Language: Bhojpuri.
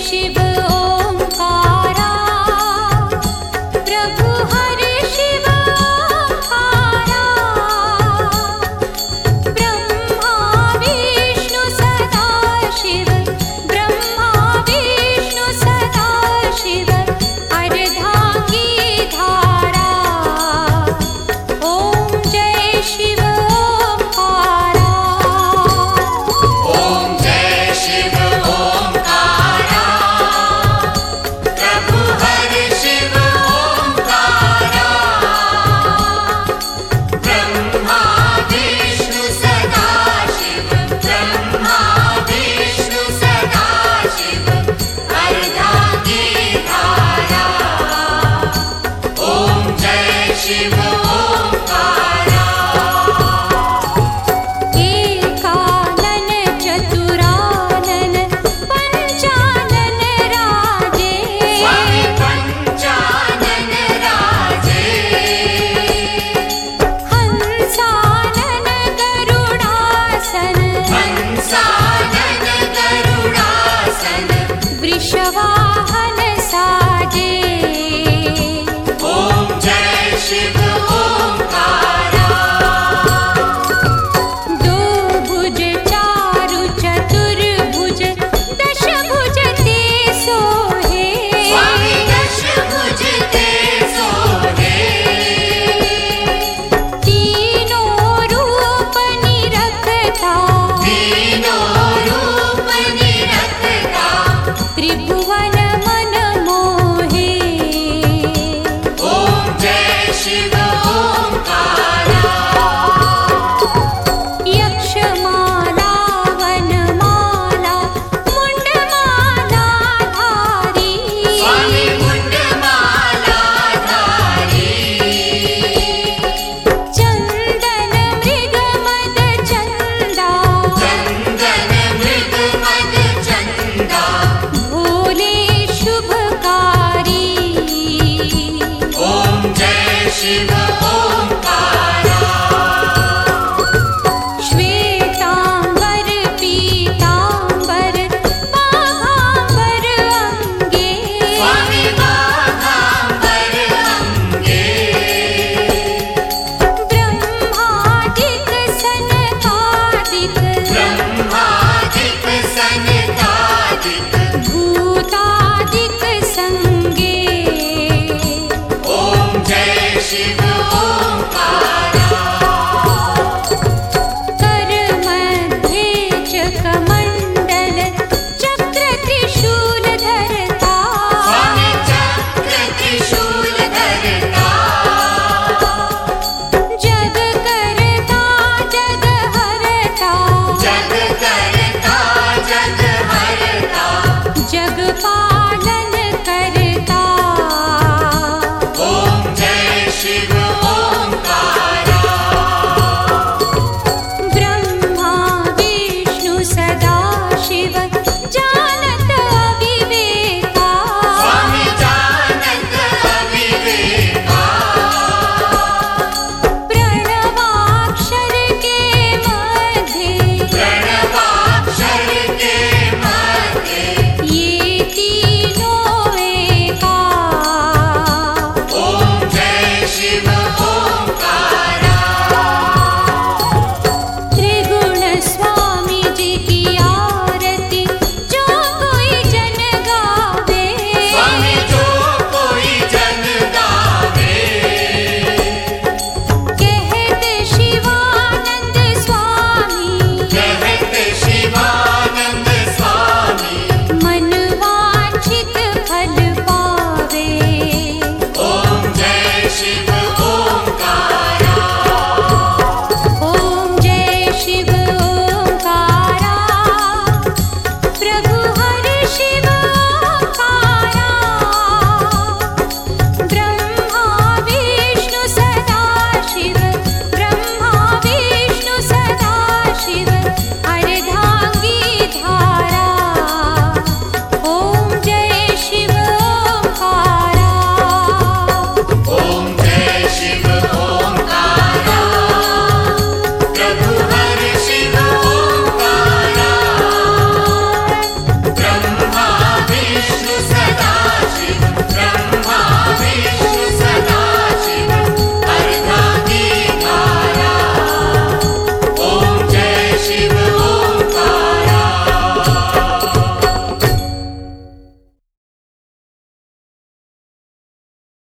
शिव ओंकारा, प्रभु हरि शिव ओंकारा, ब्रह्मा विष्णु सदा शिव, ब्रह्मा विष्णु सदा शिव, अर्धांगी धारा, ओम जय शिव ओंकारा। ओम जय शिव ओंकारा, प्रभु हरि शिव ओंकारा, ब्रह्मा विष्णु सदा शिव, ब्रह्मा विष्णु सदा शिव, अर्धांगी धारा, ओम जय शिव ओंकारा। एकानन चतुरानन पंचानन राजे, स्वामी पंचानन राजे, हंसानन गरुडासन, हंसानन गरुडासन, वृषवाहन साजे, ओम जय शिव ओंकारा। दो भुज चारु चतुर्भुज दशभुज ते सोहे, स्वामी दशभुज ते सोहे, तीनों रूप निरखता, तीनों रूप निरखता, त्रिभुवन मन मोहे, ओम जय शिव ओंकारा। यक्षमाला वनमाला मुंडमाला धारी, स्वामी मुंडमाला धारी, चंदन मृग मद चंदा, चंदन मृग मद चंदा, भोले शुभकारी, ओम जय शिव ओंकारा। श्वेतांबर पीतांबर बाघांबर अंगे, स्वामी बाघांबर अंगे, ब्रह्मादिक सनकादिक, ब्रह्मादिक सनकादिक, भूतादिक संगे, ओम जय शिव ओंकारा। कर मध्ये चकमंडल चक्र त्रिशूल धरता, स्वामी चक्र त्रिशूल धरता, जग करता जग हरता, जग करता जग हरता, जग पालन करता, ओम जय शिव ओंकारा। ब्रह्मा विष्णु सदा शिव जानत अविवेका, स्वामी जानत अविवेका, प्रणवाक्षर के मध्य प्रणवाक्षर के मध्य, ये तीनों एका, ओम जय शिव ओंकारा। त्रिगुण स्वामी जी की आरती जो कोई जन गावे, स्वामी जो कोई जन गावे, कहते शिवानंद स्वामी, कहते शिवानंद स्वामी, मन वांछित फल पावे, ओम जय शिव ओंकारा। ओम जय शिव ओंकारा, प्रभु हरि शिव